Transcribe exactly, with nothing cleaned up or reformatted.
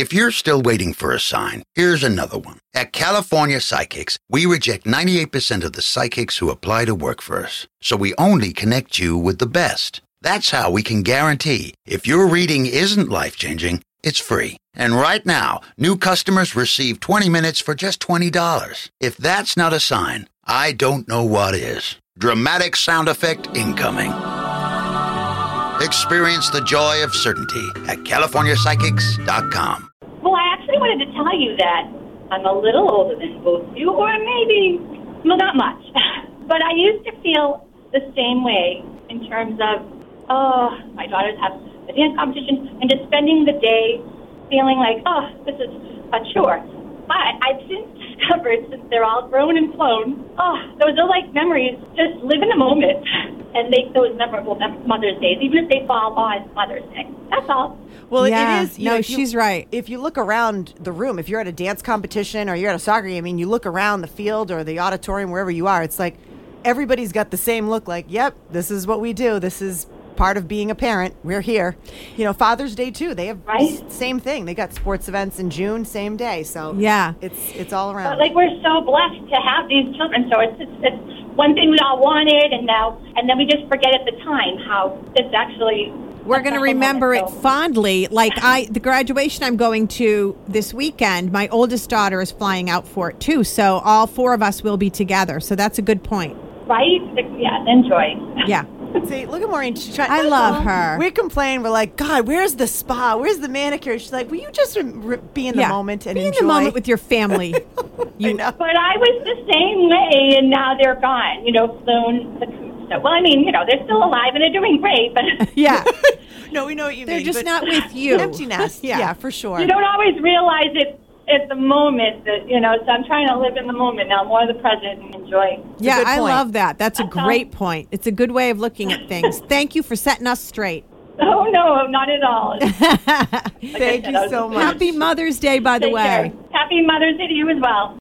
If you're still waiting for a sign, here's another one. At California Psychics, we reject ninety-eight percent of the psychics who apply to work for us. So we only connect you with the best. That's how we can guarantee if your reading isn't life-changing, it's free. And right now, new customers receive twenty minutes for just twenty dollars. If that's not a sign, I don't know what is. Dramatic sound effect incoming. Experience the joy of certainty at california psychics dot com. Well, I actually wanted to tell you that I'm a little older than both you, or maybe, well, not much. But I used to feel the same way in terms of, oh, my daughters have a dance competition, and just spending the day feeling like, oh, this is a chore. But I've since discovered, since they're all grown and flown, oh, those are like memories. Just live in the moment and make those memorable Mother's Days, even if they fall on Mother's Day. That's all. Well, yeah. it is. You no, know, if you- she's right. If you look around the room, if you're at a dance competition or you're at a soccer game, I mean, you look around the field or the auditorium, wherever you are, it's like everybody's got the same look like, yep, this is what we do. This is part of being a parent. We're here. You know, Father's Day too. They have Right. s- same thing. They got sports events in June, same day. So Yeah. it's it's all around. But like we're so blessed to have these children, so it's, it's it's one thing we all wanted, and now and then we just forget at the time how it's actually. We're a going to special remember moment, it so. fondly. Like I, the graduation I'm going to this weekend, my oldest daughter is flying out for it too. So all four of us will be together. So that's a good point. Right? Yeah. Enjoy. Yeah. See, look at Maureen. She's trying. I love her. We complain. We're like, God, where's the spa? Where's the manicure? She's like, will you just re- be in the yeah. moment and be enjoy? in the moment with your family. You know. But I was the same way, and now they're gone. You know, flown the coop. So, well, I mean, you know, they're still alive and they're doing great, but Yeah. No, we know what you They're mean. just but- not with you. Empty nest. Yeah. Yeah. for sure. you don't always realize it at the moment. That you know, so I'm trying to live in the moment now, more the present, and enjoy. Yeah, good I point. love that. That's a That's all. great point. It's a good way of looking at things. Thank you for setting us straight. Oh no, not at all. Like I Thank said, you I was so just- much. Happy Mother's Day, by the Take way. care. Happy Mother's Day to you as well.